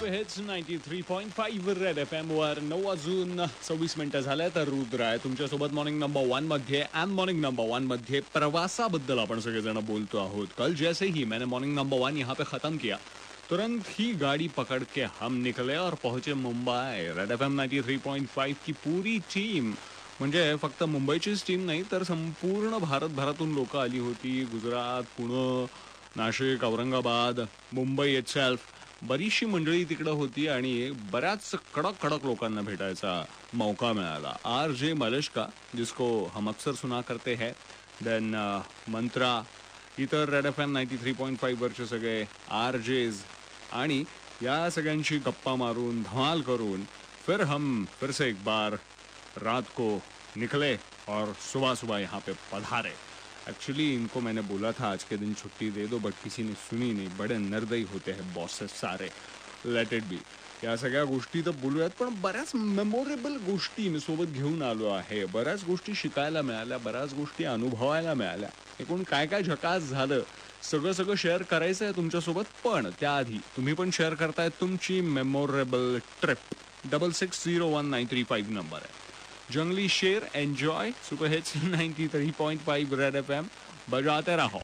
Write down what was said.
Super hits 93.5 red F M वर 9:26 झाल्या. तर रुद्र आहे तुमच्यासोबत मॉर्निंग नंबर 1 मध्ये. अँड मॉर्निंग नंबर 1 मध्ये प्रवासाबद्दल आपण सगळेजण बोलतो आहोत. कल जैसे ही मैंने मॉर्निंग नंबर 1 यहाँ पे खत्म किया, तुरंत ही गाड़ी पकड़ के हम निकले और पहुंचे मुंबई. रेड एफ एम 93.5 की पूरी टीम, म्हणजे फक्त मुंबईचीच टीम नाही तर संपूर्ण भारतभरातून लोक आली होती. गुजरात, पुणे, नाशिक, औरंगाबाद, मुंबई इटसेल्फ, बरीचशी मंडळी तिकडं होती आणि बऱ्याच कडक कडक लोकांना भेटायचा मौका मिळाला. आर जे मलेश्का, जिसको हम अक्सर सुना करते हैं, देन मंत्रा, इतर रेड एफ एम 93.5 वरचे सगळे आर जेज, आणि या सगळ्यांशी गप्पा मारून धमाल करून हम फिर से एक बार रात को निकले और सुबह सुबह यहाँ पे पधारे. एक्चुअली इनको मैंने बोला था आज के दिन छुट्टी दे दो, बट किसी ने सुनी नहीं. बड़े निर्दयी होते हैं बॉसेस सारे. Let it be. या सगळ्या गोष्टी तर बोलूयात, पण बऱ्याच मेमोरेबल गोष्टी मी सोबत घेऊन आलो आहे. बऱ्याच गोष्टी शिकायला मिळाल्या, बऱ्याच गोष्टी अनुभवायला मिळाल्या. एकूण काय काय झकास झालं सगळं शेअर करायचं आहे तुमच्यासोबत. पण त्याआधी तुम्ही पण शेअर करताय तुमची मेमोरेबल ट्रिप. 660193 नंबर आहे. जंगली शेर, enjoy. Super hits 93.5 red F M, बजाते रहो.